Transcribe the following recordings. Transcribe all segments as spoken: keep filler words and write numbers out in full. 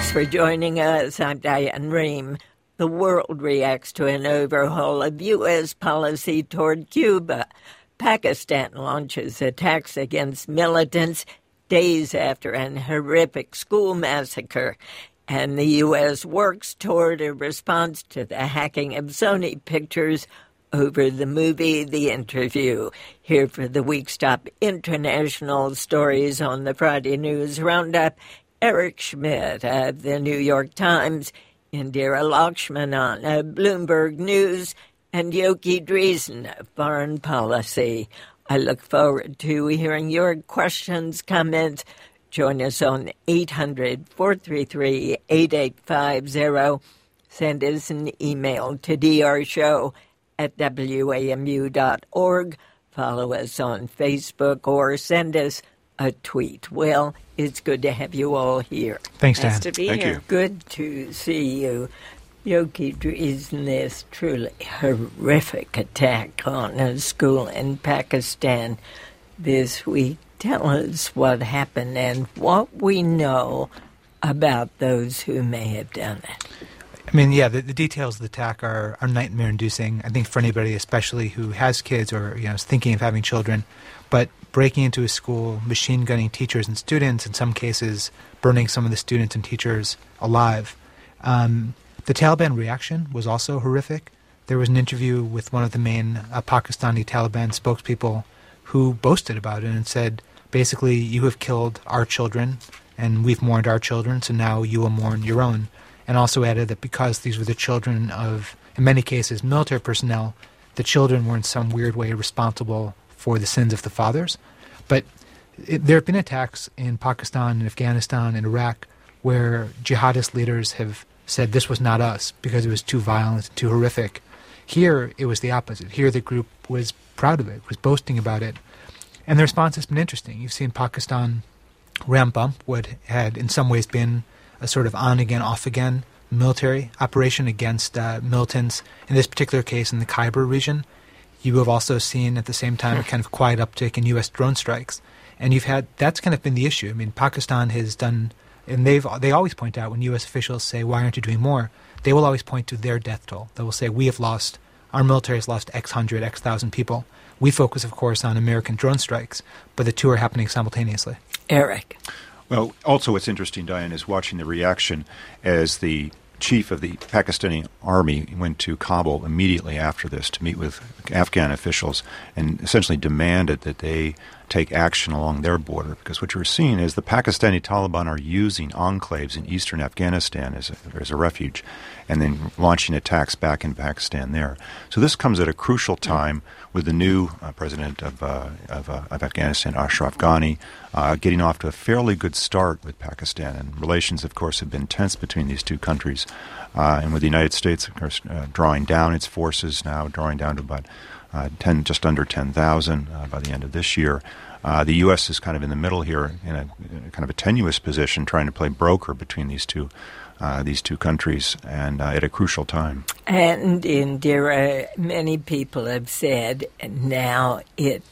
Thanks for joining us. I'm Diane Rehm. The world reacts to an overhaul of U S policy toward Cuba. Pakistan launches attacks against militants days after an horrific school massacre. And the U S works toward a response to the hacking of Sony Pictures over the movie The Interview. Here for the week's top international stories on the Friday News Roundup, Eric Schmidt of the New York Times, Indira Lakshmanan of Bloomberg News, and Yoki Dreesen of Foreign Policy. I look forward to hearing your questions, comments. Join us on eight hundred, four three three, eight eight five zero. Send us an email to drshow at W A M U dot org. Follow us on Facebook or send us a tweet. Well, it's good to have you all here. Thanks, Dan. Nice to be Thank here. you. Good to see you. Yoki Dreesen, this truly horrific attack on a school in Pakistan this week. Tell us what happened and what we know about those who may have done it. I mean, yeah, the, the details of the attack are, are nightmare-inducing, I think, for anybody, especially who has kids or, you know, is thinking of having children. But breaking into a school, machine gunning teachers and students, in some cases burning some of the students and teachers alive. Um, the Taliban reaction was also horrific. There was an interview with one of the main uh, Pakistani Taliban spokespeople who boasted about it and said, basically, you have killed our children, and we've mourned our children, so now you will mourn your own. And also added that because these were the children of, in many cases, military personnel, the children were in some weird way responsible for the sins of the fathers. But it, there have been attacks in Pakistan and Afghanistan and Iraq where jihadist leaders have said this was not us because it was too violent, too horrific. Here, it was the opposite. Here, the group was proud of it, was boasting about it. And the response has been interesting. You've seen Pakistan ramp up what had in some ways been a sort of on-again, off-again military operation against uh, militants, in this particular case in the Khyber region. You have also seen at the same time a kind of quiet uptick in U S drone strikes. And you've had, that's kind of been the issue. I mean, Pakistan has done, and they've they always point out when U S officials say, why aren't you doing more? They will always point to their death toll. They will say, we have lost, our military has lost X hundred, X thousand people. We focus, of course, on American drone strikes, but the two are happening simultaneously. Eric. Well, also what's interesting, Diane, is watching the reaction as the chief of the Pakistani army went to Kabul immediately after this to meet with Afghan officials and essentially demanded that they take action along their border. Because what you're seeing is the Pakistani Taliban are using enclaves in eastern Afghanistan as a, as a refuge and then launching attacks back in Pakistan there. So this comes at a crucial time with the new uh, president of, uh, of, uh, of Afghanistan, Ashraf Ghani, uh, getting off to a fairly good start with Pakistan. And relations, of course, have been tense between these two countries. Uh, and with the United States, of course, uh, drawing down its forces now, drawing down to about uh, ten, just under ten thousand uh, by the end of this year. Uh, the U S is kind of in the middle here in a, in a kind of a tenuous position, trying to play broker between these two uh, these two countries, and uh, at a crucial time. And Indira, many people have said now it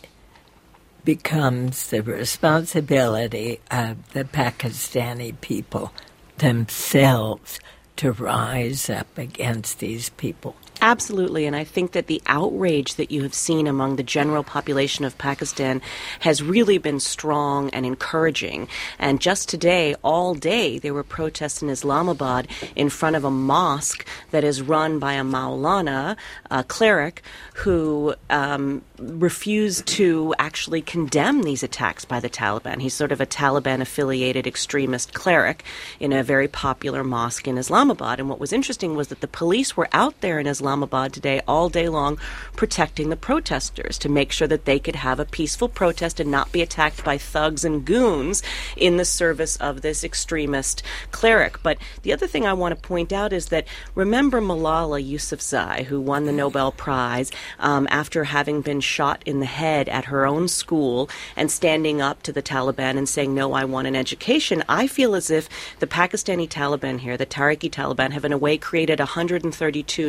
becomes the responsibility of the Pakistani people themselves to rise up against these people. Absolutely, and I think that the outrage that you have seen among the general population of Pakistan has really been strong and encouraging. And just today, all day, there were protests in Islamabad in front of a mosque that is run by a Maulana, a cleric, who um, refused to actually condemn these attacks by the Taliban. He's sort of a Taliban-affiliated extremist cleric in a very popular mosque in Islamabad. And what was interesting was that the police were out there in Islamabad Islamabad today all day long protecting the protesters to make sure that they could have a peaceful protest and not be attacked by thugs and goons in the service of this extremist cleric. But the other thing I want to point out is that remember Malala Yousafzai, who won the Nobel Prize um, after having been shot in the head at her own school and standing up to the Taliban and saying, no, I want an education. I feel as if the Pakistani Taliban here, the Tariqi Taliban, have in a way created one hundred thirty-two new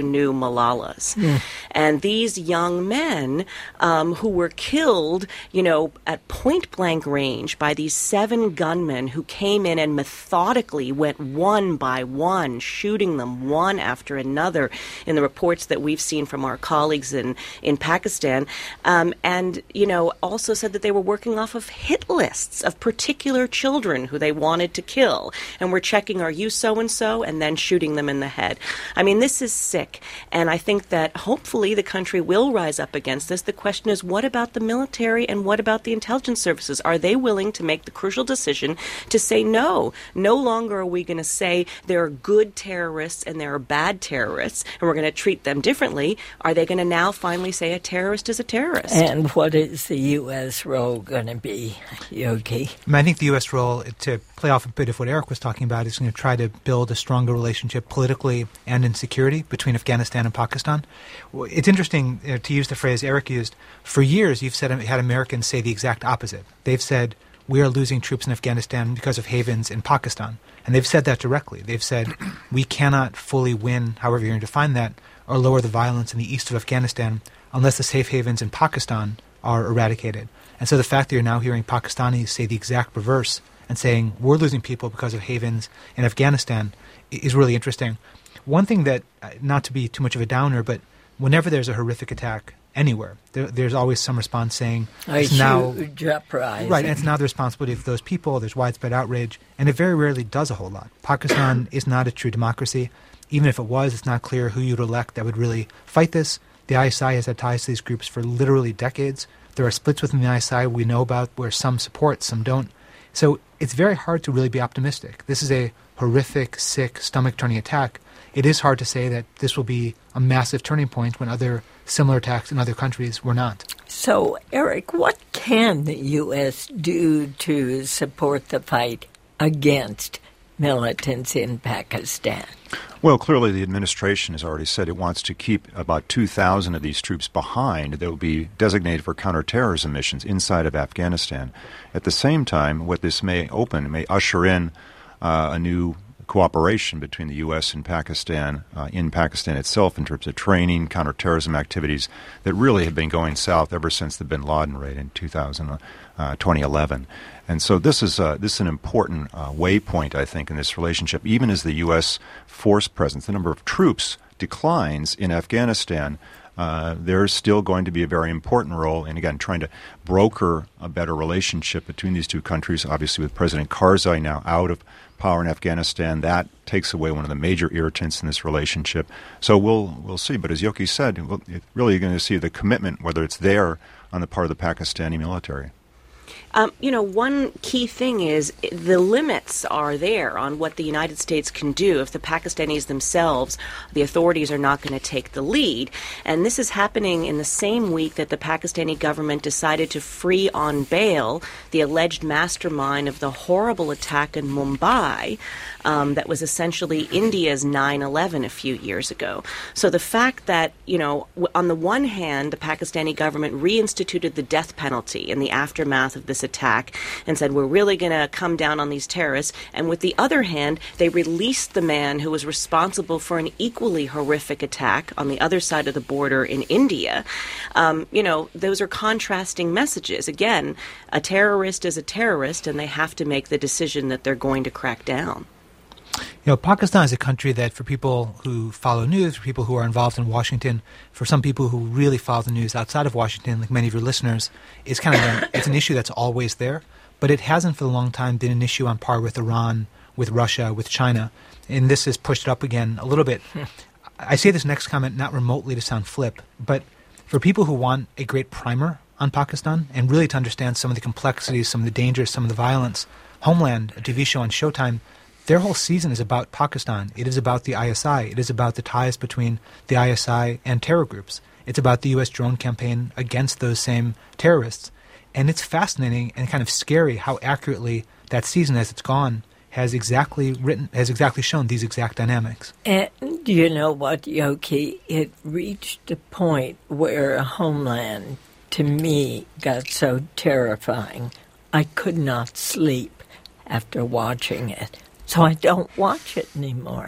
Malalas. Mm. And these young men um, who were killed, you know, at point-blank range by these seven gunmen who came in and methodically went one by one, shooting them one after another in the reports that we've seen from our colleagues in, in Pakistan. Um, and, you know, also said that they were working off of hit lists of particular children who they wanted to kill. And we're checking, are you so-and-so? And then shooting them in the head. I mean, this is sick. And I think that hopefully the country will rise up against this. The question is, what about the military and what about the intelligence services? Are they willing to make the crucial decision to say no? No longer are we going to say there are good terrorists and there are bad terrorists and we're going to treat them differently. Are they going to now finally say a terrorist is a terrorist? And what is the U S role going to be, Yogi? I, mean, I think the U S role, to play off a bit of what Eric was talking about, is going to try to build a stronger relationship politically and in security between Afghanistan and Pakistan. It's interesting uh, to use the phrase Eric used. For years, you've said, had Americans say the exact opposite. They've said, we are losing troops in Afghanistan because of havens in Pakistan. And they've said that directly. They've said, we cannot fully win, however you're going to define that, or lower the violence in the east of Afghanistan unless the safe havens in Pakistan are eradicated. And so the fact that you're now hearing Pakistanis say the exact reverse and saying, we're losing people because of havens in Afghanistan is really interesting. One thing that, not to be too much of a downer, but whenever there's a horrific attack anywhere, there, there's always some response saying, it's now uprising. Right, and it's now the responsibility of those people. There's widespread outrage, and it very rarely does a whole lot. Pakistan is not a true democracy. Even if it was, it's not clear who you'd elect that would really fight this. The I S I has had ties to these groups for literally decades. There are splits within the I S I we know about where some support, some don't. So it's very hard to really be optimistic. This is a horrific, sick, stomach-turning attack. It is hard to say that this will be a massive turning point when other similar attacks in other countries were not. So, Eric, what can the U S do to support the fight against militants in Pakistan? Well, clearly the administration has already said it wants to keep about two thousand of these troops behind that will be designated for counterterrorism missions inside of Afghanistan. At the same time, what this may open, may usher in uh, a new cooperation between the U S and Pakistan uh, in Pakistan itself in terms of training, counterterrorism activities that really have been going south ever since the bin Laden raid in two thousand, uh, twenty eleven. And so this is uh, this is an important uh, waypoint, I think, in this relationship. Even as the U S force presence, the number of troops declines in Afghanistan, uh, there's still going to be a very important role in, again, trying to broker a better relationship between these two countries. Obviously, with President Karzai now out of power in Afghanistan, that takes away one of the major irritants in this relationship. So we'll we'll see. But as Yoki said, we'll, really you're going to see the commitment, whether it's there on the part of the Pakistani military. Um, you know, one key thing is the limits are there on what the United States can do if the Pakistanis themselves, the authorities, are not going to take the lead. And this is happening in the same week that the Pakistani government decided to free on bail the alleged mastermind of the horrible attack in Mumbai um, that was essentially India's nine eleven a few years ago. So the fact that, you know, on the one hand, the Pakistani government reinstituted the death penalty in the aftermath of this attack and said, we're really going to come down on these terrorists. And with the other hand, they released the man who was responsible for an equally horrific attack on the other side of the border in India. Um, you know, those are contrasting messages. Again, a terrorist is a terrorist, and they have to make the decision that they're going to crack down. You know, Pakistan is a country that, for people who follow news, for people who are involved in Washington, for some people who really follow the news outside of Washington, like many of your listeners, it's kind of an, it's an issue that's always there, but it hasn't for a long time been an issue on par with Iran, with Russia, with China, and this has pushed it up again a little bit. I say this next comment not remotely to sound flip, but for people who want a great primer on Pakistan and really to understand some of the complexities, some of the dangers, some of the violence, Homeland, a T V show on Showtime, their whole season is about Pakistan. It is about the I S I. It is about the ties between the I S I and terror groups. It's about the U S drone campaign against those same terrorists. And it's fascinating and kind of scary how accurately that season, as it's gone, has exactly written, has exactly shown these exact dynamics. And you know what, Yoki? It reached a point where Homeland, to me, got so terrifying, I could not sleep after watching it. So I don't watch it anymore.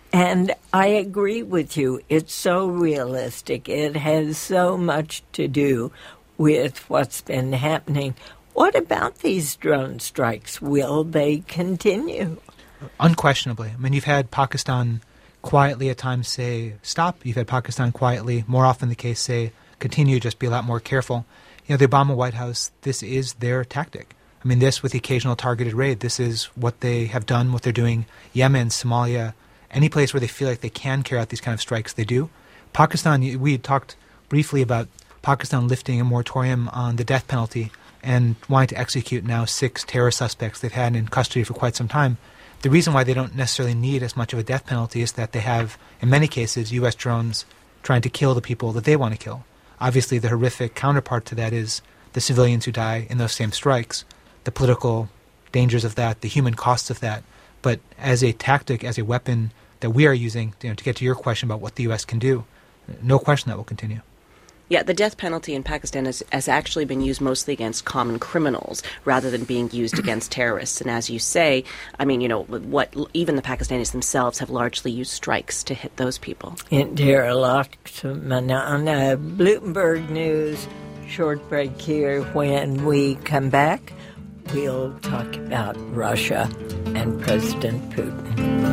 And I agree with you. It's so realistic. It has so much to do with what's been happening. What about these drone strikes? Will they continue? Unquestionably. I mean, you've had Pakistan quietly at times say, stop. You've had Pakistan quietly, more often the case, say, continue, just be a lot more careful. You know, the Obama White House, this is their tactic. I mean, this with the occasional targeted raid, this is what they have done, what they're doing. Yemen, Somalia, any place where they feel like they can carry out these kind of strikes, they do. Pakistan, we had talked briefly about Pakistan lifting a moratorium on the death penalty and wanting to execute now six terror suspects they've had in custody for quite some time. The reason why they don't necessarily need as much of a death penalty is that they have, in many cases, U S drones trying to kill the people that they want to kill. Obviously, the horrific counterpart to that is the civilians who die in those same strikes, the political dangers of that, the human costs of that. But as a tactic, as a weapon that we are using, you know, to get to your question about what the U S can do, no question that will continue. Yeah, the death penalty in Pakistan has, has actually been used mostly against common criminals rather than being used against terrorists. And as you say, I mean, you know, what even the Pakistanis themselves have largely used strikes to hit those people. Indira Lakshmanana, Bloomberg News. Short break here. When we come back, we'll talk about Russia and President Putin.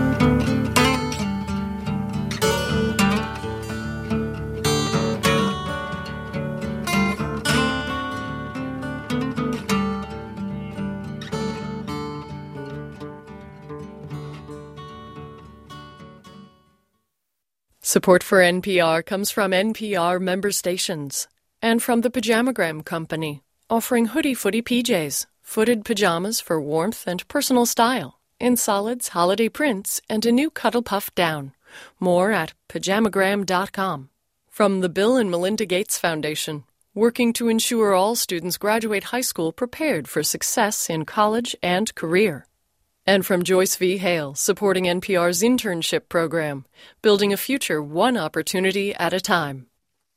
Support for N P R comes from N P R member stations and from the Pajamagram Company, offering Hoodie Footy P Js, footed pajamas for warmth and personal style, in solids, holiday prints, and a new Cuddle Puff down. More at pajamagram dot com. From the Bill and Melinda Gates Foundation, working to ensure all students graduate high school prepared for success in college and career. And from Joyce V. Hale, supporting N P R's internship program, building a future one opportunity at a time.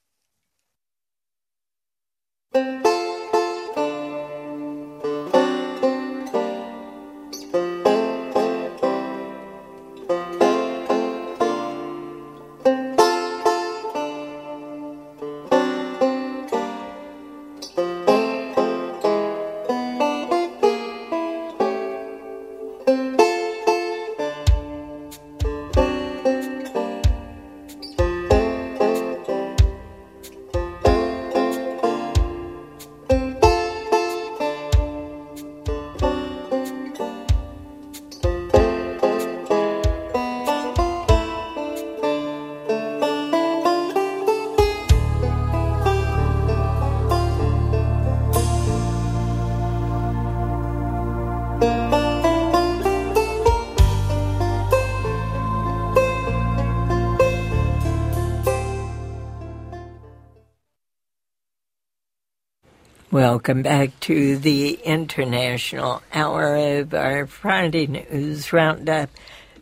Welcome back to the International Hour of our Friday News Roundup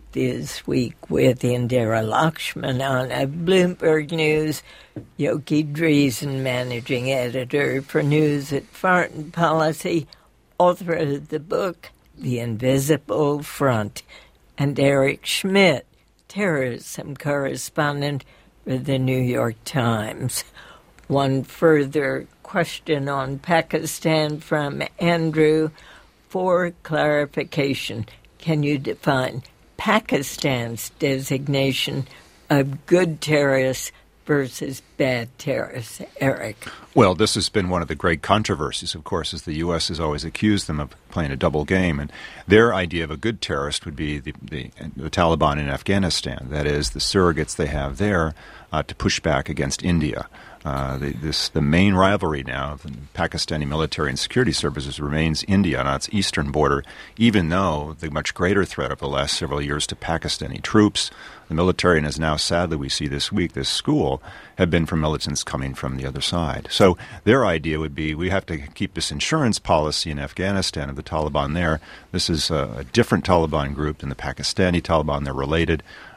this week with Indira Lakshmanana of Bloomberg News, Yogi Dreesen, Managing Editor for News at Foreign Policy, author of the book The Invisible Front, and Eric Schmidt, terrorism correspondent for the New York Times. One further question on Pakistan from Andrew. For clarification, can you define Pakistan's designation of good terrorists versus bad terrorists? Eric. Well, this has been one of the great controversies, of course, as the U S has always accused them of playing a double game. And their idea of a good terrorist would be the, the, the Taliban in Afghanistan, that is, the surrogates they have there uh, to push back against India. Uh, the, this, the main rivalry now of the Pakistani military and security services remains India on its eastern border, even though the much greater threat of the last several years to Pakistani troops, the military, and as now sadly we see this week, this school, have been from militants coming from the other side. So their idea would be we have to keep this insurance policy in Afghanistan of the Taliban there. This is a, a different Taliban group than the Pakistani Taliban. They're related.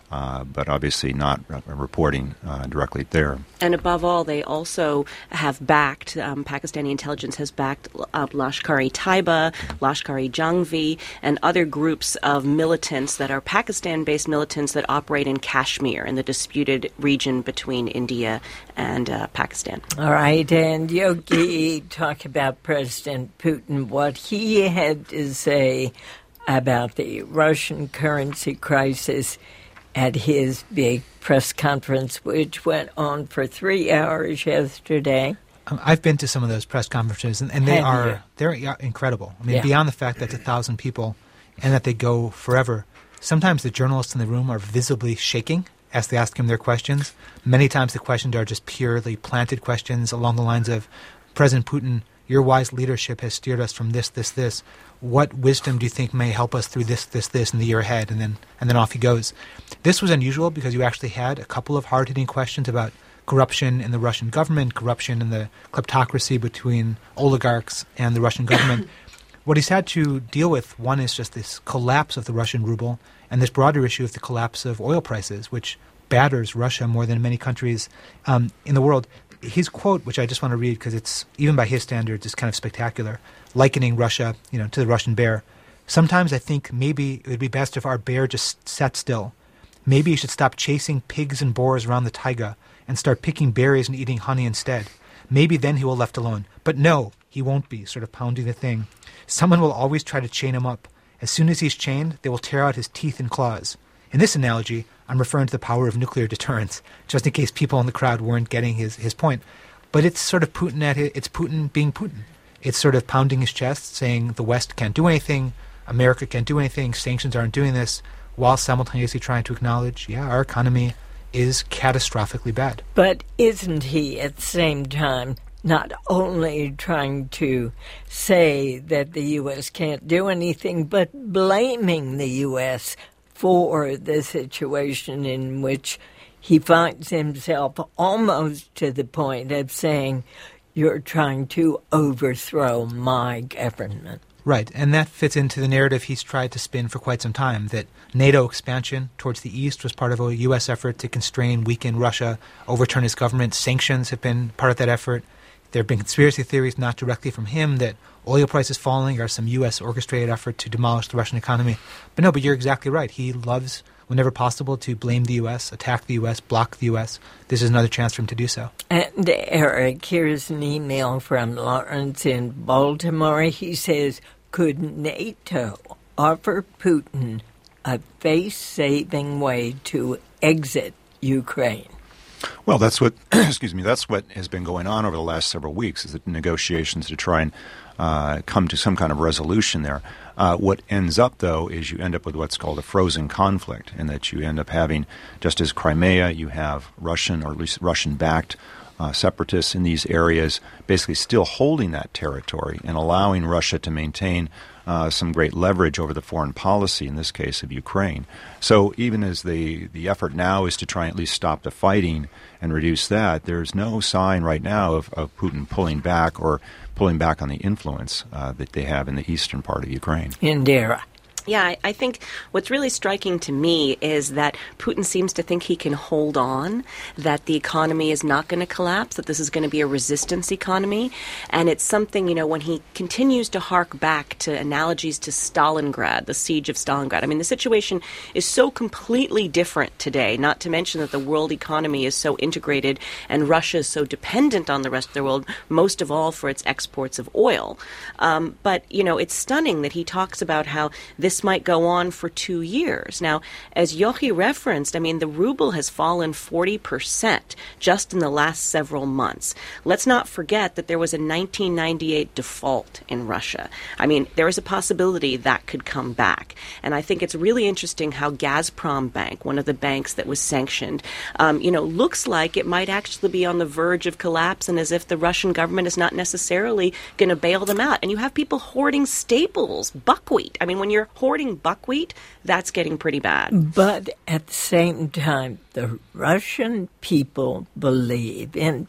uh, but obviously not uh, reporting uh, directly there. And above all, they also have backed, um, Pakistani intelligence has backed uh, Lashkar-e-Taiba, Lashkar-e-Jhangvi, and other groups of militants that are Pakistan-based militants that operate in Kashmir, in the disputed region between India and uh, Pakistan. All right, and Yogi, talk about President Putin, what he had to say about the Russian currency crisis at his big press conference, which went on for three hours yesterday. Um, I've been to some of those press conferences, and, and they Have are you? they're yeah, incredible. I mean, Yeah. beyond the fact that it's a thousand people and that they go forever, sometimes the journalists in the room are visibly shaking as they ask him their questions. Many times the questions are just purely planted questions along the lines of, President Putin, your wise leadership has steered us from this, this, this. What wisdom do you think may help us through this, this, this in the year ahead? And then and then off he goes. This was unusual because you actually had a couple of hard-hitting questions about corruption in the Russian government, corruption in the kleptocracy between oligarchs and the Russian government. What he's had to deal with, one is just this collapse of the Russian ruble and this broader issue of the collapse of oil prices, which batters Russia more than many countries um, in the world. His quote, which I just want to read because it's, even by his standards, is kind of spectacular, likening Russia, you know, to the Russian bear. Sometimes I think maybe it would be best if our bear just sat still. Maybe he should stop chasing pigs and boars around the taiga and start picking berries and eating honey instead. Maybe then he will left alone. But no, he won't be, sort of pounding the thing. Someone will always try to chain him up. As soon as he's chained, they will tear out his teeth and claws. In this analogy, I'm referring to the power of nuclear deterrence, just in case people in the crowd weren't getting his, his point. But it's sort of Putin at it. It's Putin being Putin. It's sort of pounding his chest, saying the West can't do anything, America can't do anything, sanctions aren't doing this, while simultaneously trying to acknowledge, yeah, our economy is catastrophically bad. But isn't he, at the same time, not only trying to say that the U S can't do anything, but blaming the U S for the situation in which he finds himself, almost to the point of saying, you're trying to overthrow my government? Right, and that fits into the narrative he's tried to spin for quite some time, that NATO expansion towards the east was part of a U S effort to constrain, weaken Russia, overturn his government. Sanctions have been part of that effort. There have been conspiracy theories, not directly from him, that oil prices falling are some U S orchestrated effort to demolish the Russian economy. But no, but you're exactly right. He loves, whenever possible, to blame the U S, attack the U S, block the U S. This is another chance for him to do so. And Eric, here's an email from Lawrence in Baltimore. He says, could NATO offer Putin a face-saving way to exit Ukraine? Well, that's what, excuse me, that's what has been going on over the last several weeks, is the negotiations to try and uh, come to some kind of resolution there. Uh, what ends up, though, is you end up with what's called a frozen conflict, in that you end up having, just as Crimea, you have Russian, or at least Russian-backed uh, separatists in these areas basically still holding that territory and allowing Russia to maintain Uh, some great leverage over the foreign policy, in this case of Ukraine. So even as the, the effort now is to try and at least stop the fighting and reduce that, there's no sign right now of, of Putin pulling back or pulling back on the influence uh, that they have in the eastern part of Ukraine. Indira. Yeah, I, I think what's really striking to me is that Putin seems to think he can hold on, that the economy is not going to collapse, that this is going to be a resistance economy. And it's something, you know, when he continues to hark back to analogies to Stalingrad, the siege of Stalingrad. I mean, the situation is so completely different today, not to mention that the world economy is so integrated and Russia is so dependent on the rest of the world, most of all for its exports of oil. Um, but, you know, it's stunning that he talks about how this This might go on for two years. Now, as Yochi referenced, I mean, the ruble has fallen forty percent just in the last several months. Let's not forget that there was a nineteen ninety-eight default in Russia. I mean, there is a possibility that could come back. And I think it's really interesting how Gazprom Bank, one of the banks that was sanctioned, um, you know, looks like it might actually be on the verge of collapse, and as if the Russian government is not necessarily going to bail them out. And you have people hoarding staples, buckwheat. I mean, when you're hoarding buckwheat, that's getting pretty bad. But at the same time, the Russian people believe in Putin.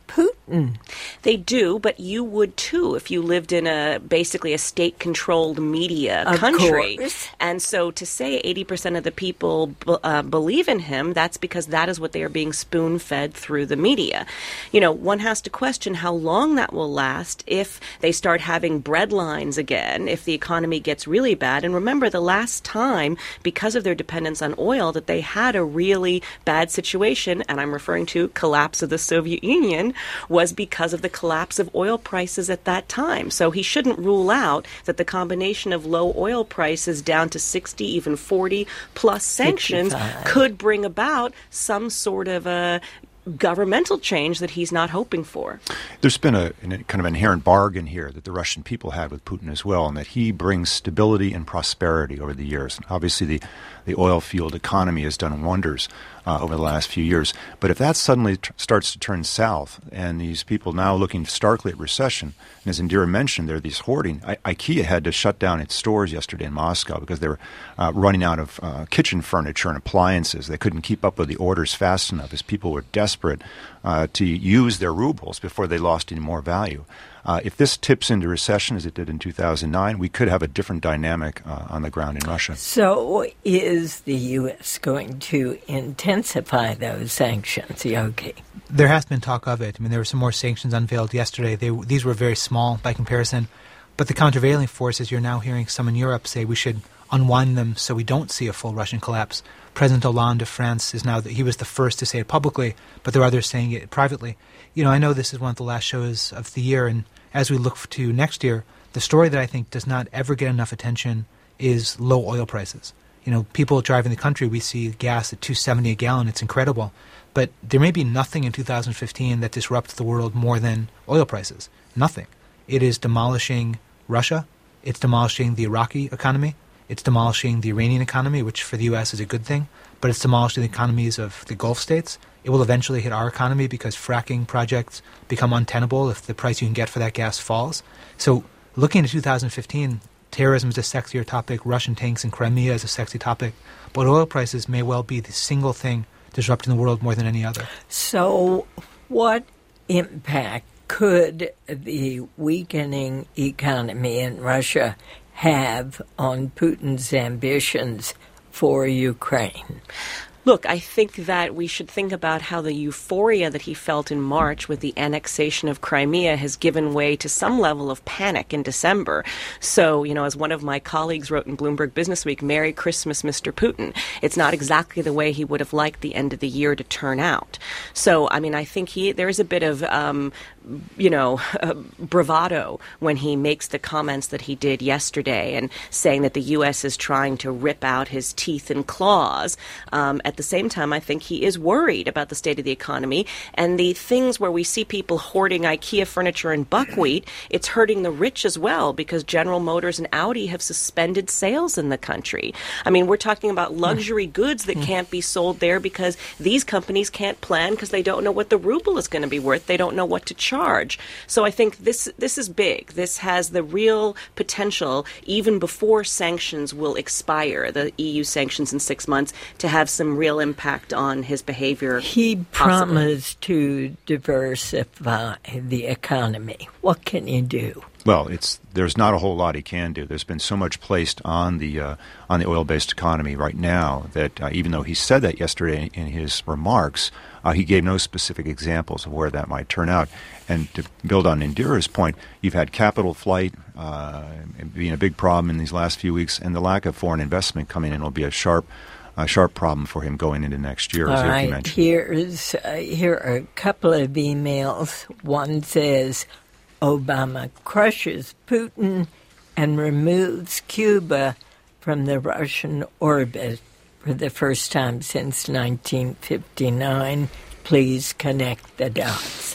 Putin? They do, but you would too if you lived in a basically a state-controlled media Of country. course. And so to say eighty percent of the people b- uh, believe in him, that's because that is what they are being spoon-fed through the media. You know, one has to question how long that will last if they start having bread lines again, if the economy gets really bad. And remember, the last time, because of their dependence on oil, that they had a really bad situation, and I'm referring to collapse of the Soviet Union, was because of the collapse of oil prices at that time. So he shouldn't rule out that the combination of low oil prices down to sixty, even forty plus sanctions sixty-five could bring about some sort of a governmental change that he's not hoping for. There's been a, a kind of inherent bargain here that the Russian people had with Putin as well, and that he brings stability and prosperity over the years. And obviously, the, the oil-fueled economy has done wonders uh, over the last few years. But if that suddenly t- starts to turn south, and these people now looking starkly at recession, and as Indira mentioned, there are these hoarding. I- IKEA had to shut down its stores yesterday in Moscow because they were uh, running out of uh, kitchen furniture and appliances. They couldn't keep up with the orders fast enough as people were desperate uh, to use their rubles before they lost any more value. Uh, if this tips into recession, as it did in two thousand nine, we could have a different dynamic uh, on the ground in Russia. So is the U S going to intensify those sanctions, Yogi? There has been talk of it. I mean, there were some more sanctions unveiled yesterday. They, these were very small by comparison. But the countervailing forces, you're now hearing some in Europe say we should unwind them so we don't see a full Russian collapse. President Hollande of France is now, the, he was the first to say it publicly, but there are others saying it privately. You know, I know this is one of the last shows of the year, and as we look to next year, the story that I think does not ever get enough attention is low oil prices. You know, people driving the country, we see gas at two seventy a gallon. It's incredible. But there may be nothing in two thousand fifteen that disrupts the world more than oil prices. Nothing. It is demolishing Russia. It's demolishing the Iraqi economy. It's demolishing the Iranian economy, which for the U S is a good thing. But it's demolishing the economies of the Gulf states. It will eventually hit our economy because fracking projects become untenable if the price you can get for that gas falls. So looking at two thousand fifteen, terrorism is a sexier topic, Russian tanks in Crimea is a sexy topic, but oil prices may well be the single thing disrupting the world more than any other. So what impact could the weakening economy in Russia have on Putin's ambitions for Ukraine? Look, I think that we should think about how the euphoria that he felt in March with the annexation of Crimea has given way to some level of panic in December. So, you know, as one of my colleagues wrote in Bloomberg Businessweek, Merry Christmas, Mister Putin. It's not exactly the way he would have liked the end of the year to turn out. So, I mean, I think he there is a bit of, um, you know, uh, bravado when he makes the comments that he did yesterday and saying that the U S is trying to rip out his teeth and claws. Um, at the same time, I think he is worried about the state of the economy and the things where we see people hoarding IKEA furniture and buckwheat. It's hurting the rich as well because General Motors and Audi have suspended sales in the country. I mean, we're talking about luxury goods that can't be sold there because these companies can't plan because they don't know what the ruble is going to be worth. They don't know what to charge. So I think this this is big. This has the real potential, even before sanctions will expire, the E U sanctions in six months, to have some real impact on his behavior. He possibly. promised to diversify the economy. What can you do? Well, it's there's not a whole lot he can do. There's been so much placed on the uh, on the oil-based economy right now that uh, even though he said that yesterday in, in his remarks, uh, he gave no specific examples of where that might turn out. And to build on Indira's point, you've had capital flight uh, being a big problem in these last few weeks, and the lack of foreign investment coming in will be a sharp a sharp problem for him going into next year, as All you right, mentioned. here's, uh, here are a couple of emails. One says, Obama crushes Putin and removes Cuba from the Russian orbit for the first time since nineteen fifty-nine. Please connect the dots.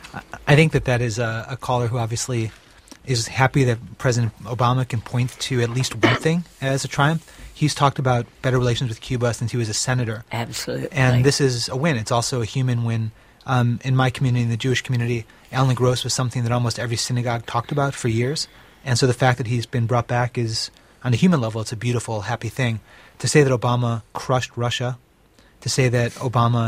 I think that that is a, a caller who obviously is happy that President Obama can point to at least one thing as a triumph. He's talked about better relations with Cuba since he was a senator. Absolutely. And this is a win. It's also a human win. Um, in my community, in the Jewish community, Alan LaGrosse was something that almost every synagogue talked about for years. And so the fact that he's been brought back is, on a human level, it's a beautiful, happy thing. To say that Obama crushed Russia, to say that Obama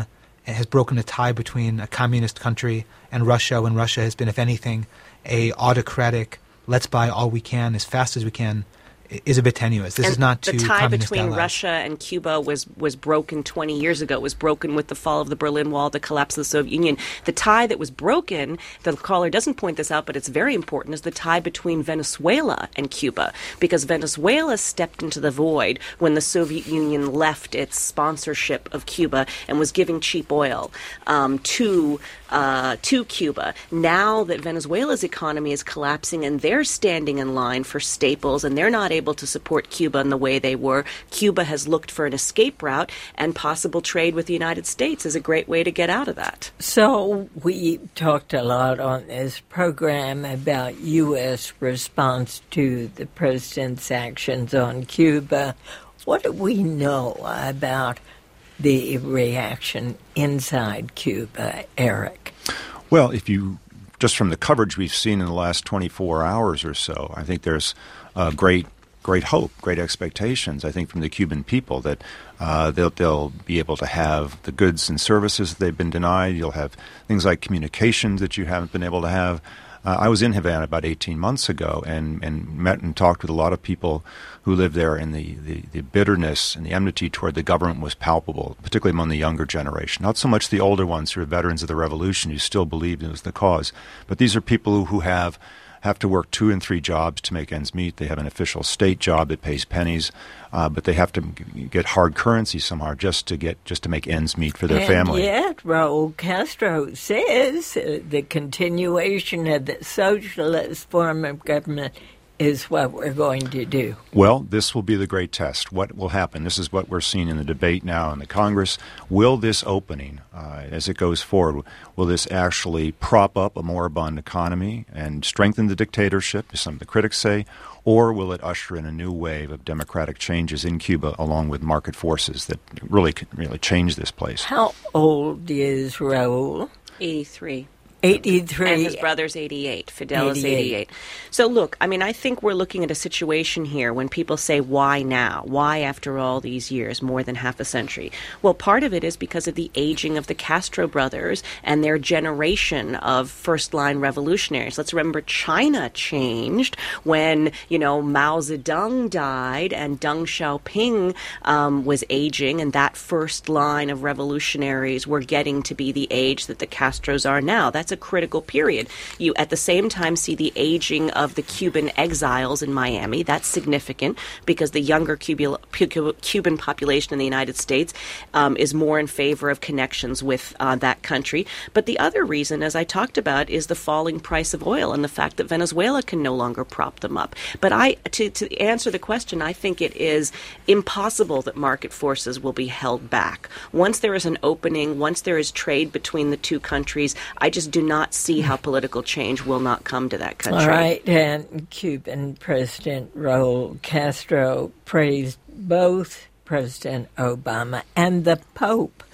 has broken a tie between a communist country and Russia, when Russia has been, if anything, a autocratic, let's buy all we can as fast as we can, is a bit tenuous. This and is not two the tie communist between allies. Russia and Cuba was was broken twenty years ago. It was broken with the fall of the Berlin Wall, the collapse of the Soviet Union. The tie that was broken, the caller doesn't point this out, but it's very important, is the tie between Venezuela and Cuba, because Venezuela stepped into the void when the Soviet Union left its sponsorship of Cuba and was giving cheap oil um, to uh, to Cuba. Now that Venezuela's economy is collapsing and they're standing in line for staples and they're not able to support Cuba in the way they were, Cuba has looked for an escape route, and possible trade with the United States is a great way to get out of that. So we talked a lot on this program about U S response to the president's actions on Cuba. What do we know about the reaction inside Cuba, Eric? Well, if you just from the coverage we've seen in the last twenty-four hours or so, I think there's a great great hope, great expectations, I think, from the Cuban people that uh, they'll, they'll be able to have the goods and services that they've been denied. You'll have things like communications that you haven't been able to have. Uh, I was in Havana about eighteen months ago and, and met and talked with a lot of people who live there, and the, the, the bitterness and the enmity toward the government was palpable, particularly among the younger generation. Not so much the older ones who are veterans of the revolution who still believed it was the cause, but these are people who, who have have to work two and three jobs to make ends meet. They have an official state job that pays pennies, uh, but they have to g- get hard currency somehow just to get just to make ends meet for their and family. Yet, Raul Castro says uh, the continuation of the socialist form of government is what we're going to do. Well, this will be the great test. What will happen? This is what we're seeing in the debate now in the Congress. Will this opening, uh, as it goes forward, will this actually prop up a moribund economy and strengthen the dictatorship, as some of the critics say, or will it usher in a new wave of democratic changes in Cuba along with market forces that really could really change this place? How old is Raul? eighty-three. eighty-three. And his brother's eighty-eight. Fidel is eighty-eight. eighty-eight. So look, I mean, I think we're looking at a situation here when people say, why now? Why after all these years, more than half a century? Well, part of it is because of the aging of the Castro brothers and their generation of first-line revolutionaries. Let's remember China changed when, you know, Mao Zedong died and Deng Xiaoping um, was aging, and that first line of revolutionaries were getting to be the age that the Castros are now. That's a critical period. You at the same time see the aging of the Cuban exiles in Miami. That's significant because the younger Cuba, Cuban population in the United States um, is more in favor of connections with uh, that country. But the other reason, as I talked about, is the falling price of oil and the fact that Venezuela can no longer prop them up. But I, to, to answer the question, I think it is impossible that market forces will be held back. Once there is an opening, once there is trade between the two countries, I just do not see how political change will not come to that country. All right, and Cuban President Raul Castro praised both President Obama and the Pope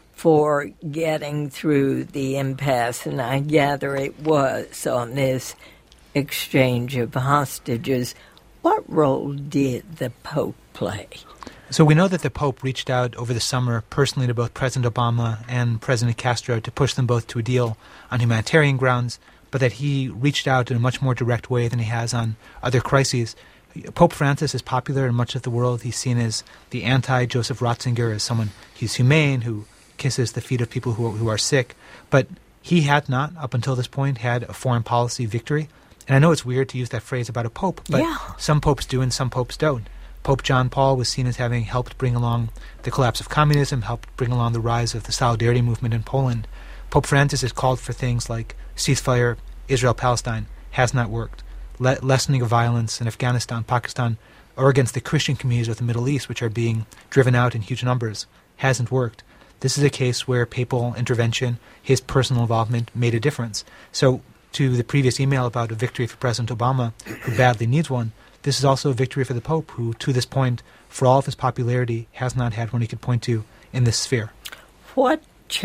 for getting through the impasse, and I gather it was on this exchange of hostages. What role did the Pope play? So we know that the Pope reached out over the summer personally to both President Obama and President Castro to push them both to a deal on humanitarian grounds, but that he reached out in a much more direct way than he has on other crises. Pope Francis is popular in much of the world. He's seen as the anti-Joseph Ratzinger, as someone he's humane, who kisses the feet of people who, who are sick. But he had not, up until this point, had a foreign policy victory. And I know it's weird to use that phrase about a pope, but yeah. Some popes do and some popes don't. Pope John Paul was seen as having helped bring along the collapse of communism, helped bring along the rise of the Solidarity movement in Poland. Pope Francis has called for things like ceasefire, Israel-Palestine, has not worked. Le- lessening of violence in Afghanistan, Pakistan, or against the Christian communities of the Middle East, which are being driven out in huge numbers, hasn't worked. This is a case where papal intervention, his personal involvement, made a difference. So, to the previous email about a victory for President Obama, who badly needs one, this is also a victory for the Pope, who, to this point, for all of his popularity, has not had one he could point to in this sphere. What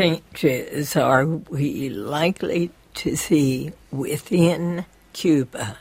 changes are we likely to see within Cuba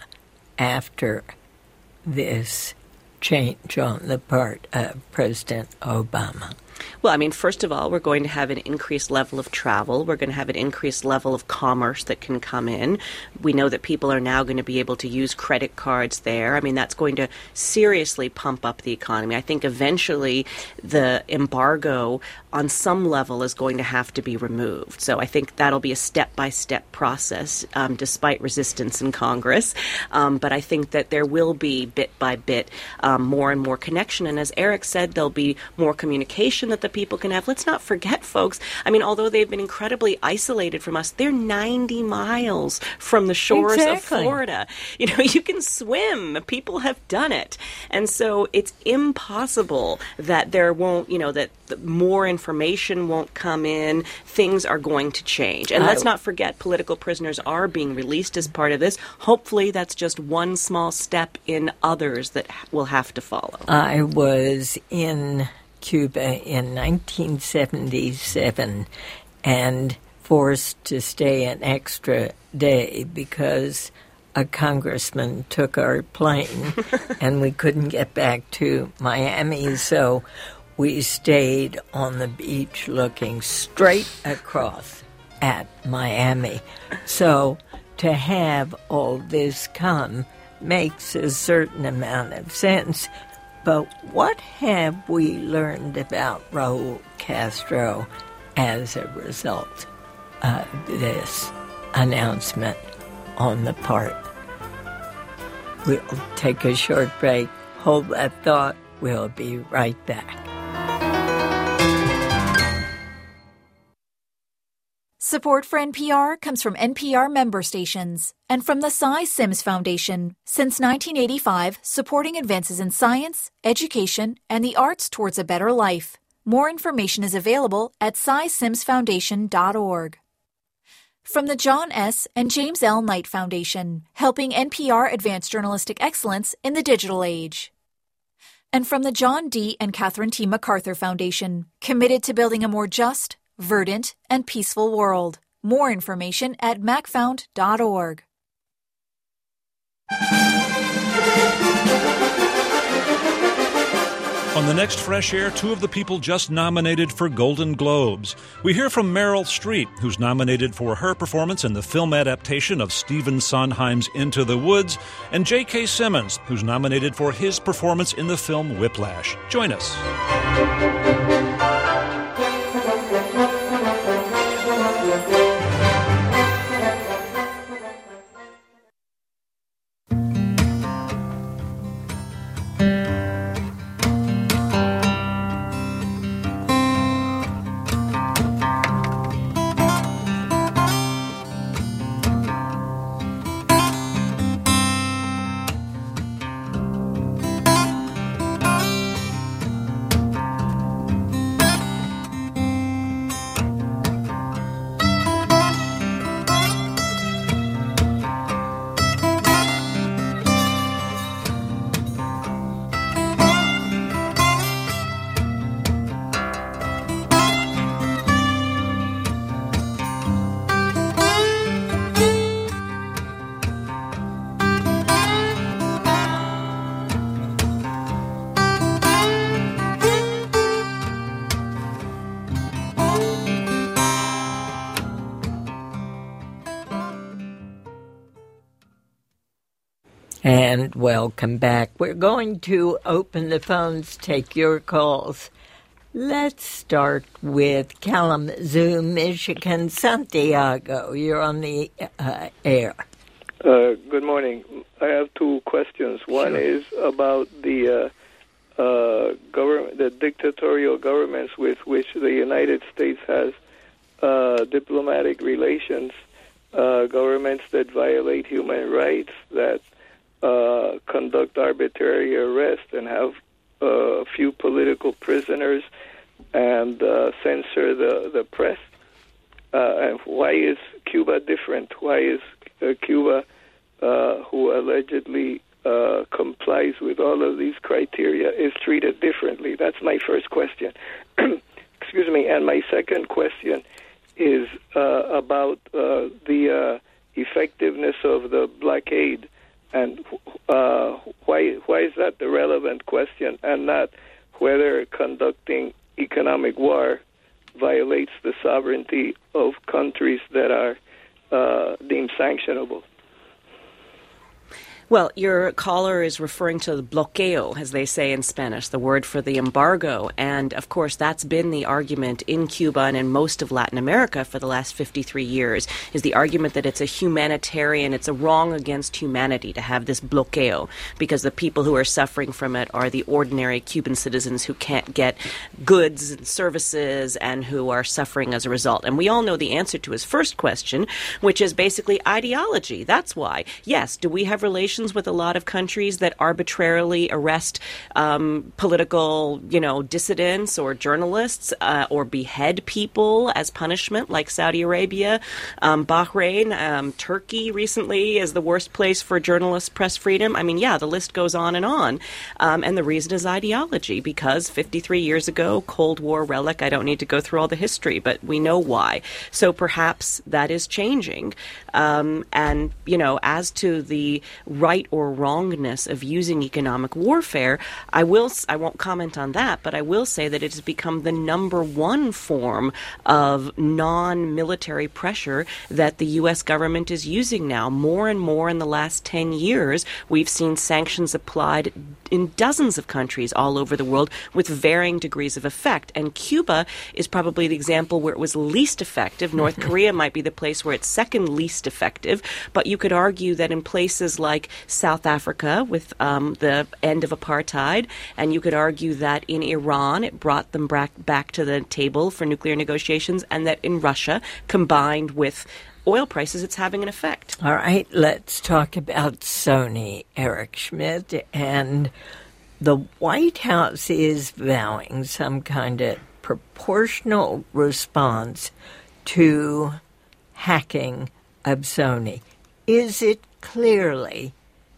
after this change on the part of President Obama? Well, I mean, first of all, we're going to have an increased level of travel. We're going to have an increased level of commerce that can come in. We know that people are now going to be able to use credit cards there. I mean, that's going to seriously pump up the economy. I think eventually the embargo on some level is going to have to be removed. So I think that'll be a step-by-step process, um, despite resistance in Congress. Um, but I think that there will be, bit by bit, um, more and more connection. And as Eric said, there'll be more communication that the people can have. Let's not forget, folks, I mean, although they've been incredibly isolated from us, they're ninety miles from the shores exactly. of Florida. You know, you can swim. People have done it. And so it's impossible that there won't, you know, that more information won't come in. Things are going to change. And let's not forget, political prisoners are being released as part of this. Hopefully that's just one small step in others that will have to follow. I was in Cuba in nineteen seventy-seven and forced to stay an extra day because a congressman took our plane and we couldn't get back to Miami, so we stayed on the beach looking straight across at Miami. So to have all this come makes a certain amount of sense. But what have we learned about Raul Castro as a result of this announcement on the part? We'll take a short break. Hold that thought. We'll be right back. Support for N P R comes from N P R member stations and from the Cy Sims Foundation. Since nineteen eighty-five, supporting advances in science, education, and the arts towards a better life. More information is available at cy sims foundation dot org. From the John S. and James L. Knight Foundation, helping N P R advance journalistic excellence in the digital age. And from the John D. and Catherine T. MacArthur Foundation, committed to building a more just, verdant, and peaceful world. More information at mac found dot org. On the next Fresh Air, two of the people just nominated for Golden Globes. We hear from Meryl Streep, who's nominated for her performance in the film adaptation of Stephen Sondheim's Into the Woods, and J K. Simmons, who's nominated for his performance in the film Whiplash. Join us. And welcome back. We're going to open the phones, take your calls. Let's start with Kalamazoo, Michigan. Santiago, you're on the uh, air. Uh, good morning. I have two questions. One Sure. is about the uh, uh, government, the dictatorial governments with which the United States has uh, diplomatic relations, uh, governments that violate human rights, that uh, conduct arbitrary arrests and have uh, a few political prisoners and uh, censor the, the press. Uh, and why is Cuba different? Why is uh, Cuba, uh, who allegedly uh, complies with all of these criteria, is treated differently? That's my first question. Excuse me. And my second question is uh, about uh, the uh, effectiveness of the blockade, and uh, why why is that the relevant question, and not whether conducting economic war violates the sovereignty of countries that are uh, deemed sanctionable. Well, your caller is referring to the bloqueo, as they say in Spanish, the word for the embargo. And, of course, that's been the argument in Cuba and in most of Latin America for the last fifty-three years, is the argument that it's a humanitarian, it's a wrong against humanity to have this bloqueo, because the people who are suffering from it are the ordinary Cuban citizens who can't get goods and services and who are suffering as a result. And we all know the answer to his first question, which is basically ideology. That's why. Yes, do we have relations with a lot of countries that arbitrarily arrest um, political, you know, dissidents or journalists uh, or behead people as punishment, like Saudi Arabia, um, Bahrain, um, Turkey recently is the worst place for journalists' press freedom. I mean, yeah, the list goes on and on. Um, and the reason is ideology, because fifty-three years ago, Cold War relic, I don't need to go through all the history, but we know why. So perhaps that is changing. Um, and, you know, as to the right or wrongness of using economic warfare, I will I won't comment on that, but I will say that it has become the number one form of non-military pressure that the U S government is using now. More and more in the last ten years, we've seen sanctions applied in dozens of countries all over the world with varying degrees of effect. And Cuba is probably the example where it was least effective. North Korea might be the place where it's second least effective. But you could argue that in places like South Africa with um, the end of apartheid, and you could argue that in Iran it brought them back, back to the table for nuclear negotiations, and that in Russia, combined with oil prices, it's having an effect. All right, let's talk about Sony, Eric Schmidt. And the White House is vowing some kind of proportional response to hacking of Sony. Is it clearly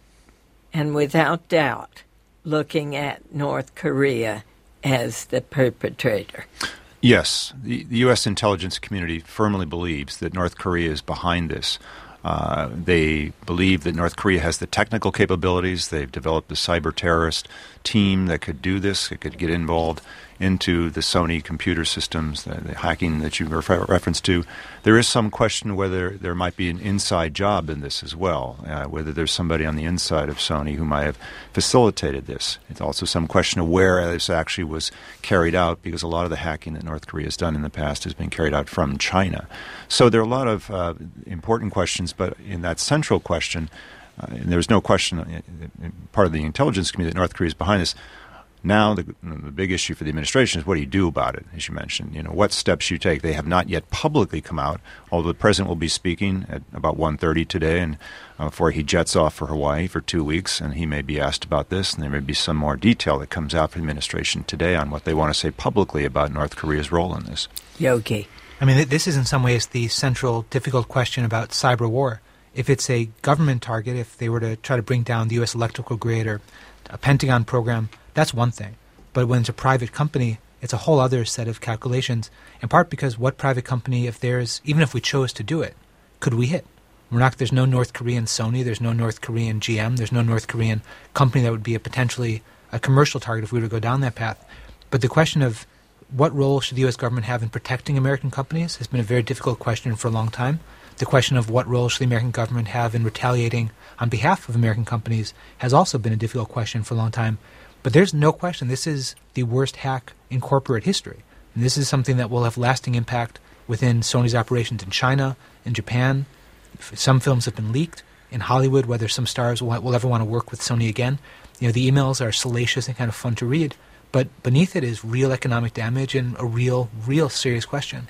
and without doubt looking at North Korea as the perpetrator? Yes. The, the U S intelligence community firmly believes that North Korea is behind this. Uh, they believe that North Korea has the technical capabilities. They've developed a cyber terrorist team that could do this. It could get involved into the Sony computer systems, the, the hacking that you refer, referenced to. There is some question whether there might be an inside job in this as well, uh, whether there's somebody on the inside of Sony who might have facilitated this. It's also some question of where this actually was carried out, because a lot of the hacking that North Korea has done in the past has been carried out from China. So there are a lot of uh, important questions, but in that central question, uh, and there's no question, uh, part of the intelligence community that North Korea is behind this. Now the, the big issue for the administration is what do you do about it, as you mentioned. You know, what steps you take. They have not yet publicly come out, although the president will be speaking at about one thirty today, and uh, before he jets off for Hawaii for two weeks, and he may be asked about this, and there may be some more detail that comes out from the administration today on what they want to say publicly about North Korea's role in this. Yogi. I mean, this is in some ways the central difficult question about cyber war. If it's a government target, if they were to try to bring down the U S electrical grid or a Pentagon program, that's one thing. But when it's a private company, it's a whole other set of calculations, in part because what private company, if there's, even if we chose to do it, could we hit? We're not, there's no North Korean Sony, there's no North Korean G M, there's no North Korean company that would be a potentially a commercial target if we were to go down that path. But the question of what role should the U S government have in protecting American companies has been a very difficult question for a long time. The question of what role should the American government have in retaliating on behalf of American companies has also been a difficult question for a long time. But there's no question this is the worst hack in corporate history. And this is something that will have lasting impact within Sony's operations in China, in Japan. Some films have been leaked. In Hollywood, whether some stars will, will ever want to work with Sony again. You know, the emails are salacious and kind of fun to read. But beneath it is real economic damage and a real, real serious question.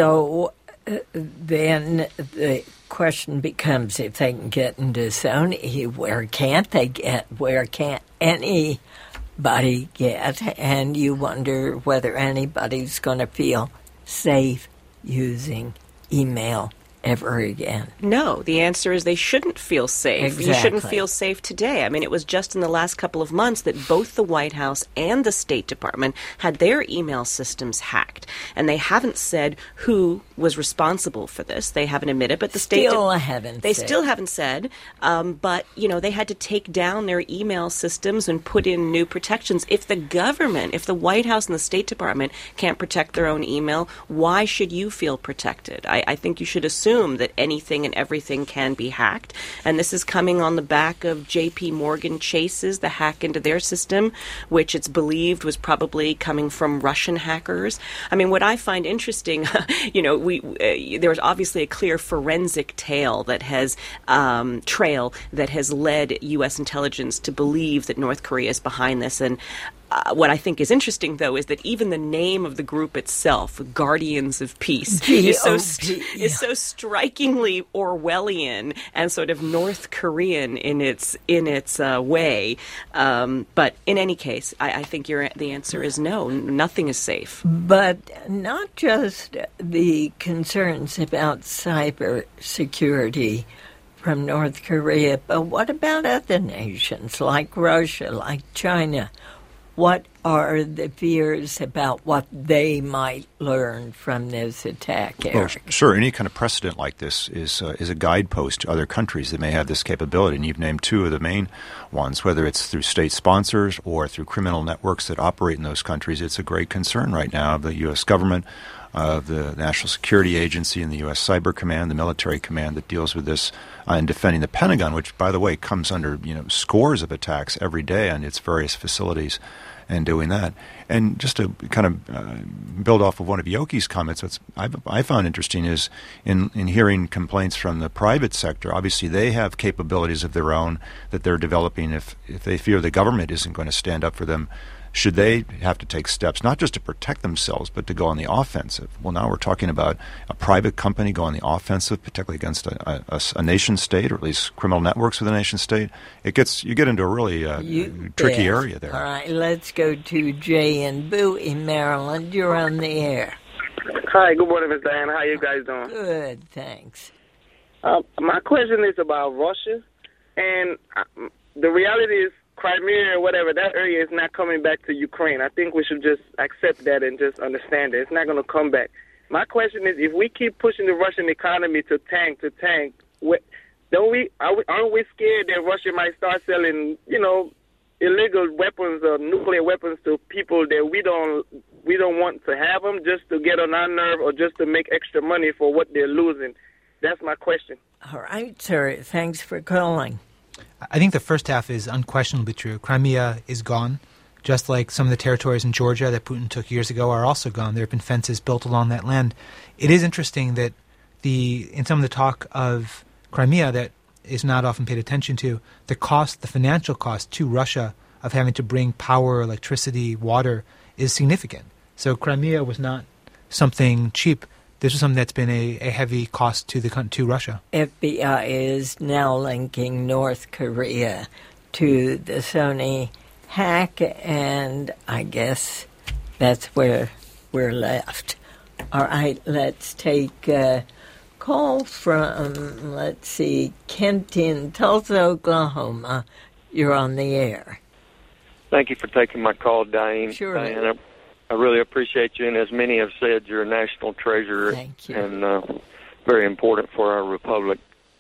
So uh, then the question becomes, if they can get into Sony, where can't they get? Where can't anybody get? And you wonder whether anybody's going to feel safe using email ever again? No, the answer is they shouldn't feel safe. Exactly. You shouldn't feel safe today. I mean, it was just in the last couple of months that both the White House and the State Department had their email systems hacked. And they haven't said who was responsible for this. They haven't admitted, but the State... Still De- haven't They said. still haven't said. Um, but, you know, they had to take down their email systems and put in new protections. If the government, if the White House and the State Department can't protect their own email, why should you feel protected? I, I think you should assume that anything and everything can be hacked. And this is coming on the back of J P Morgan Chase's, the hack into their system, which it's believed was probably coming from Russian hackers. I mean, what I find interesting, you know, we uh, there's obviously a clear forensic tale that has um, trail that has led U S intelligence to believe that North Korea is behind this. And Uh, what I think is interesting, though, is that even the name of the group itself, Guardians of Peace, is so, st- is so strikingly Orwellian and sort of North Korean in its in its uh, way. Um, but in any case, I, I think your, the answer is no. Nothing is safe. But not just the concerns about cyber security from North Korea, but what about other nations like Russia, like China? What are the fears about what they might learn from this attack, Eric? Well, sure. Any kind of precedent like this is uh, is a guidepost to other countries that may have this capability. And you've named two of the main ones, whether it's through state sponsors or through criminal networks that operate in those countries. It's a great concern right now of the U S government, of the National Security Agency and the U S Cyber Command, the military command that deals with this uh, in defending the Pentagon, which, by the way, comes under you know scores of attacks every day on its various facilities and doing that. And just to kind of uh, build off of one of Yoki's comments, what I've, I found interesting is in, in hearing complaints from the private sector. Obviously, they have capabilities of their own that they're developing. If, if they fear the government isn't going to stand up for them, should they have to take steps, not just to protect themselves, but to go on the offensive? Well, now we're talking about a private company going on the offensive, particularly against a, a, a nation state, or at least criminal networks with a nation state. It gets you get into a really uh, tricky bet. area there. All right, let's go to Jay in Bowie, Maryland. You're on the air. Hi, good morning, Miz Diana. How you guys doing? Good, thanks. Uh, my question is about Russia, and uh, the reality is Crimea or whatever, that area is not coming back to Ukraine. I think we should just accept that and just understand it. It's not going to come back. My question is, if we keep pushing the Russian economy to tank, to tank, don't we, are we, aren't we scared that Russia might start selling, you know, illegal weapons or nuclear weapons to people that we don't we don't want to have them, just to get on our nerve or just to make extra money for what they're losing? That's my question. All right, sir. Thanks for calling. I think the first half is unquestionably true. Crimea is gone, just like some of the territories in Georgia that Putin took years ago are also gone. There have been fences built along that land. It is interesting that the in some of the talk of Crimea that is not often paid attention to, the cost, the financial cost to Russia of having to bring power, electricity, water is significant. So Crimea was not something cheap. This is something that's been a, a heavy cost to the to Russia. F B I is now linking North Korea to the Sony hack, and I guess that's where we're left. All right, let's take a call from, let's see, Kent in Tulsa, Oklahoma. You're on the air. Thank you for taking my call, Diane. Sure. Diana. I really appreciate you, and as many have said, you're a national treasure. Thank you. And uh, very important for our republic.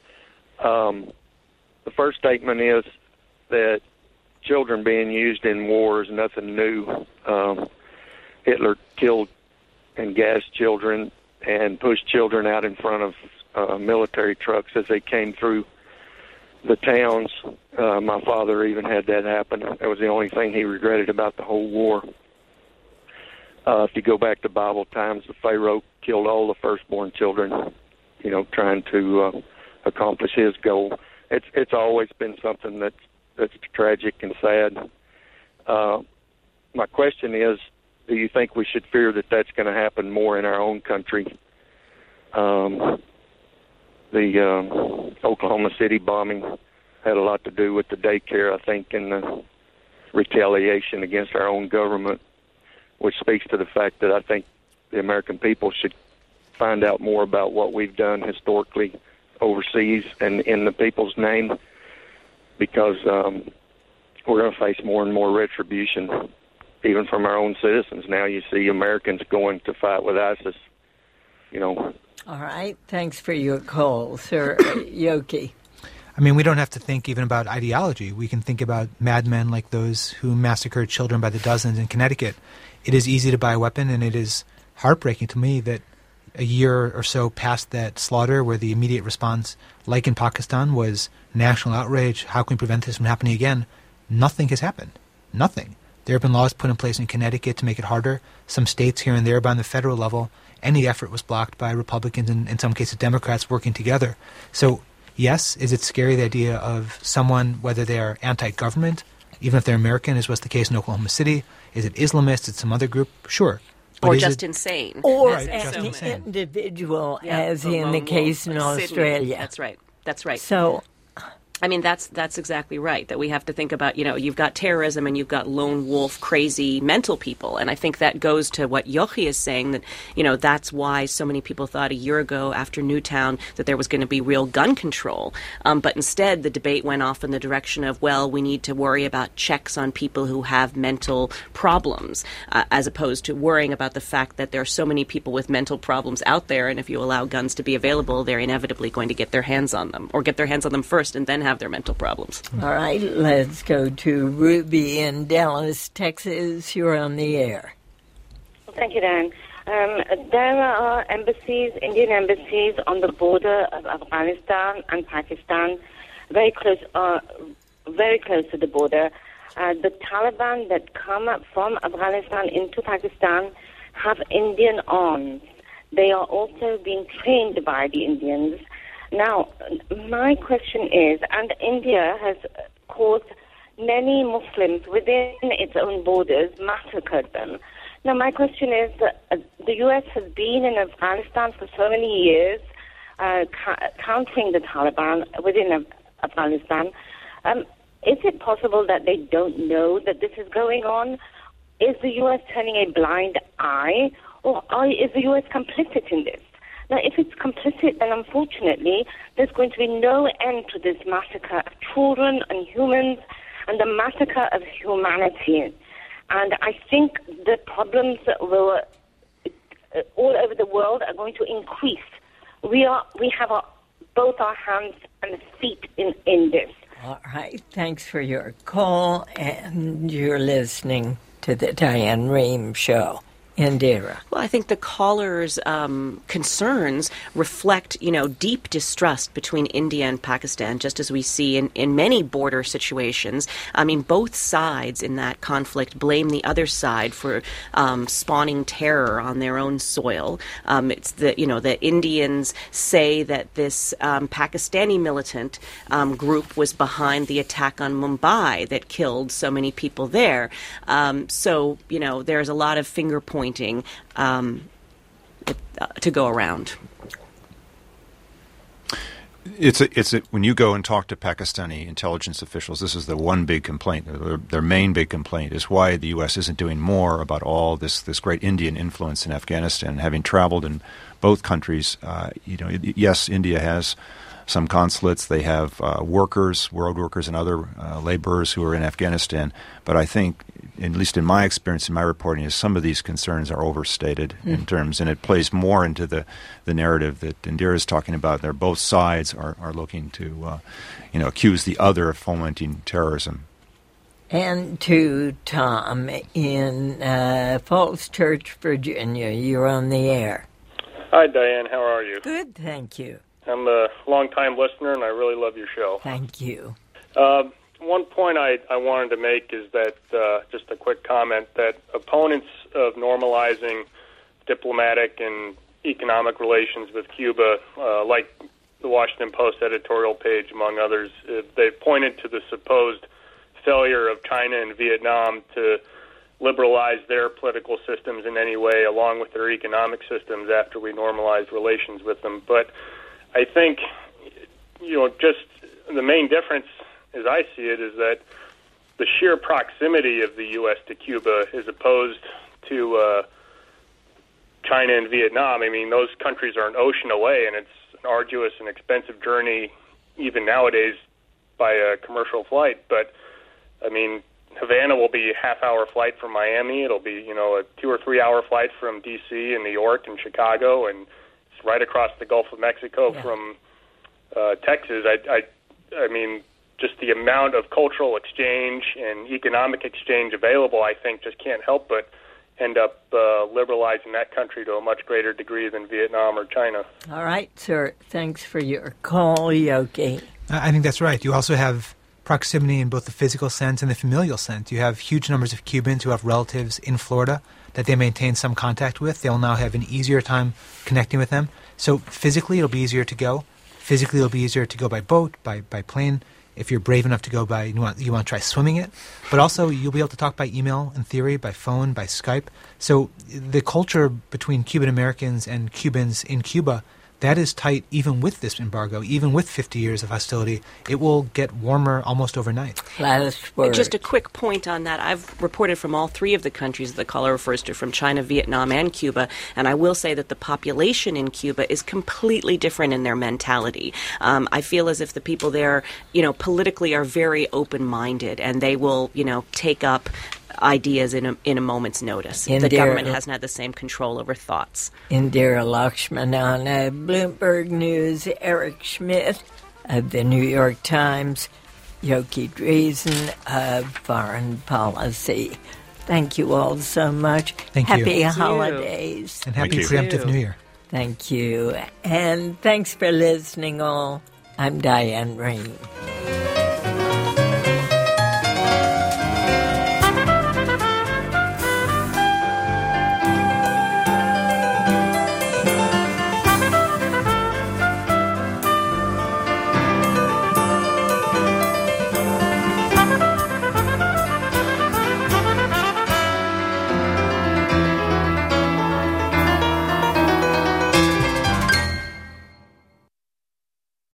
Um, the first statement is that children being used in war is nothing new. Um, Hitler killed and gassed children and pushed children out in front of uh, military trucks as they came through the towns. Uh, my father even had that happen. That was the only thing he regretted about the whole war. Uh, if you go back to Bible times, the Pharaoh killed all the firstborn children, you know, trying to uh, accomplish his goal. It's it's always been something that's that's tragic and sad. Uh, my question is, do you think we should fear that that's going to happen more in our own country? Um, the um, Oklahoma City bombing had a lot to do with the daycare, I think, and the retaliation against our own government, which speaks to the fact that I think the American people should find out more about what we've done historically overseas and in the people's name, because um, we're going to face more and more retribution, even from our own citizens. Now you see Americans going to fight with ISIS, you know. All right. Thanks for your call, Sir Yoki. I mean, we don't have to think even about ideology. We can think about madmen like those who massacred children by the dozens in Connecticut. It is easy to buy a weapon, and it is heartbreaking to me that a year or so past that slaughter, where the immediate response, like in Pakistan, was national outrage. How can we prevent this from happening again? Nothing has happened. Nothing. There have been laws put in place in Connecticut to make it harder. Some states here and there, but on the federal level, any effort was blocked by Republicans and, in some cases, Democrats working together. So, yes, is it scary, the idea of someone, whether they are anti-government, even if they're American, as was the case in Oklahoma City? Is it Islamist? Is it some other group? Sure. But or is just it, insane. Or right, an just individual, yeah, as in the case in Australia. That's right. That's right. So, I mean, that's that's exactly right, that we have to think about, you know, you've got terrorism and you've got lone wolf, crazy mental people. And I think that goes to what Yochi is saying, that, you know, that's why so many people thought a year ago after Newtown that there was going to be real gun control. Um, but instead, the debate went off in the direction of, well, we need to worry about checks on people who have mental problems, uh, as opposed to worrying about the fact that there are so many people with mental problems out there. And if you allow guns to be available, they're inevitably going to get their hands on them, or get their hands on them first and then have their mental problems. All right, let's go to Ruby in Dallas, Texas. You're on the air. Thank you, Dan. Um, there are embassies, Indian embassies, on the border of Afghanistan and Pakistan, very close, uh, very close to the border. Uh, the Taliban that come up from Afghanistan into Pakistan have Indian arms. They are also being trained by the Indians. Now, my question is, and India has caused many Muslims within its own borders, massacred them. Now, my question is, uh, the U S has been in Afghanistan for so many years, uh, ca- countering the Taliban within Af- Afghanistan. Um, is it possible that they don't know that this is going on? Is the U S turning a blind eye, or are, is the U S complicit in this? Now, if it's complicit, then unfortunately, there's going to be no end to this massacre of children and humans and the massacre of humanity. And I think the problems will, uh, all over the world, are going to increase. We are, we have our, both our hands and feet in, in this. All right. Thanks for your call, and you're listening to the Diane Rehm Show. Indira. Well, I think the caller's um, concerns reflect, you know, deep distrust between India and Pakistan, just as we see in, in many border situations. I mean, both sides in that conflict blame the other side for um, spawning terror on their own soil. Um, it's the, you know, the Indians say that this um, Pakistani militant um, group was behind the attack on Mumbai that killed so many people there. Um, so, you know, there's a lot of finger pointing Um, uh, to go around. It's a, it's a, when you go and talk to Pakistani intelligence officials, this is the one big complaint. Their, their main big complaint is why the U S isn't doing more about all this this great Indian influence in Afghanistan. Having traveled in both countries, uh, you know, yes, India has some consulates. They have uh, workers, world workers, and other uh, laborers who are in Afghanistan. But I think, at least in my experience, in my reporting, is some of these concerns are overstated mm. in terms, and it plays more into the, the narrative that Indira is talking about. There, both sides are, are looking to, uh, you know, accuse the other of fomenting terrorism. And to Tom in uh, Falls Church, Virginia. You're on the air. Hi, Diane. How are you? Good, thank you. I'm a long-time listener, and I really love your show. Thank you. Uh, one point I, I wanted to make is that, uh, just a quick comment, that opponents of normalizing diplomatic and economic relations with Cuba, uh, like the Washington Post editorial page, among others, uh, they pointed to the supposed failure of China and Vietnam to liberalize their political systems in any way, along with their economic systems, after we normalized relations with them. But I think, you know, just the main difference, as I see it, is that the sheer proximity of the U S to Cuba is opposed to uh, China and Vietnam, I mean, those countries are an ocean away, and it's an arduous and expensive journey even nowadays by a commercial flight. But, I mean, Havana will be a half-hour flight from Miami. It'll be, you know, a two- or three-hour flight from D C and New York and Chicago, and it's right across the Gulf of Mexico yeah. from uh, Texas. I, I, I mean, just the amount of cultural exchange and economic exchange available, I think, just can't help but end up uh, liberalizing that country to a much greater degree than Vietnam or China. All right, sir. Thanks for your call, Yogi. I think that's right. You also have proximity in both the physical sense and the familial sense. You have huge numbers of Cubans who have relatives in Florida that they maintain some contact with. They'll now have an easier time connecting with them. So physically, it'll be easier to go. Physically, it'll be easier to go by boat, by, by plane. If you're brave enough to go by, you want, you want to try swimming it. But also, you'll be able to talk by email, in theory, by phone, by Skype. So the culture between Cuban Americans and Cubans in Cuba, that is tight even with this embargo, even with fifty years of hostility. It will get warmer almost overnight. Last word. Just a quick point on that. I've reported from all three of the countries the caller refers to, from China, Vietnam, and Cuba, and I will say that the population in Cuba is completely different in their mentality. Um, I feel as if the people there, you know, politically are very open-minded, and they will, you know, take up ideas in a, in a moment's notice. Indira, the government hasn't had the same control over thoughts. Indira Lakshmanana, Bloomberg News, Eric Schmidt of the New York Times, Yogi Dreesen of Foreign Policy. Thank you all so much. Thank happy you. holidays. And happy preemptive New Year. Thank you. And thanks for listening all. I'm Diane Rehm.